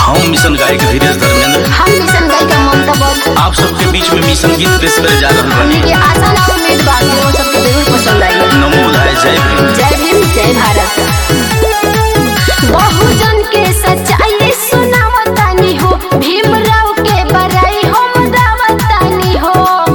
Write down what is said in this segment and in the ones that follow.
हम मिशन गायक धीरेश धर्मेंद्र। हम मिशन गायिका ममता बद। आप सबके बीच में मिशन गीत पेश करे जा रहा हमने के आशा ना उम्मीद बा कि वो सबके जरूर पसंद आई। नमो बुधाय, जय भीम। जय भीम, जय भारत। बहुजन के सच्चाई सुनावतानी हो, भीमराव के बड़ाई हम दावतानी हो।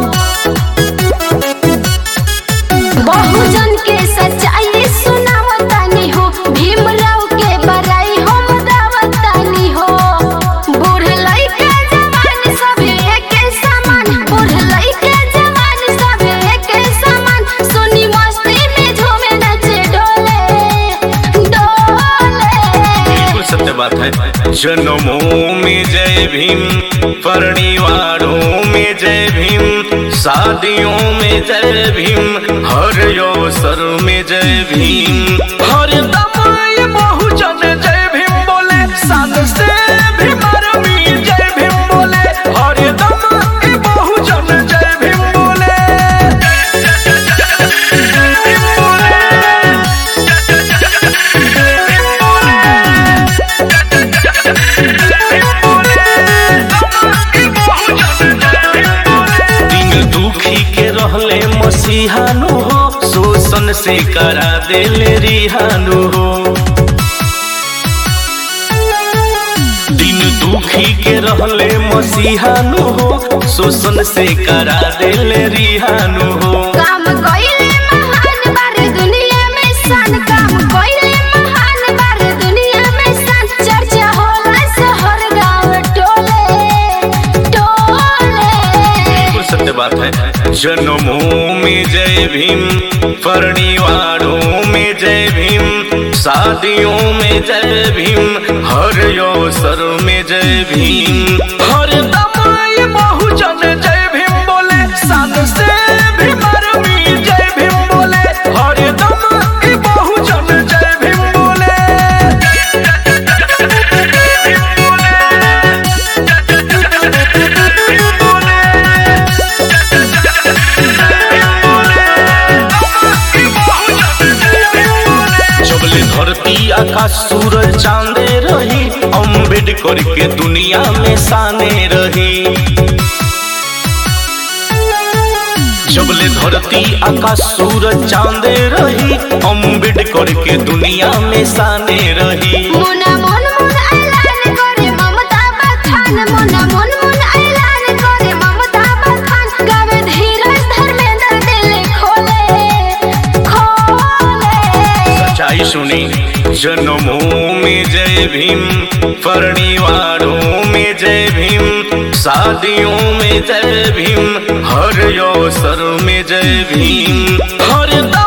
बहुजन के सच्चाई सुनावतानी हो, भीमराव के बड़ाई हम दावतानी हो। बूढ़ लइका जवान सब एके समान, बूढ़ लइका जवान सब एके समान। सुनी मस्ती में झूमे नाचे डोले डोले। बिल्कुल सत्य बात है। जन्मों में जय भीम, परिवारों में जय भीम, शादियों में जय भीम, हर अवसर में जय भीम। हर दम ये बहुजन जय भीम बोले, शान से भीम आर्मी जय भीम बोले। हर दम ये बहुजन जय भीम बोले, जय भीम बोले। दिन दुखी के रहले मसीहानु हो, शोषण से करा देले रिहानु हो। दिन दुखी के रहले मसीहानु हो, शोषण से करा देले रिहानु हो। काम कइले महान बारे दुनिया में सान, काम कइले महान बारे दुनिया में सान। चर्चा होला शहर गांव टोले टोले। बिल्कुल सत्य बात है। जन्मों में जय भीम, परिवारों में जय भीम, शादियों में जय भीम, हर अवसर में जय भीम। हर दम ये बहुजन जय भीम बोले, शान से भीम आर्मी जय भीम बोले। हर दम ये बहुजन जय भीम बोले, जबले धरती आकाश सूरज चांदे रही, अम्बेडकर के दुनिया में शाने रही। जबले धरती आकाश सूरज चांदे रही, अम्बेडकर के दुनिया में शाने रही। मुना मन मन ऐलान करे ममता बखान, मुना मन मन ऐलान करे ममता बखान। गावे धीरज धर्मेंद्र दिल खोले खोले। सच्चाई सुनी। जन्मों में जय भीम, परिवारों में जय भीम, शादियों में जय भीम, हर अवसर में जय भीम। हर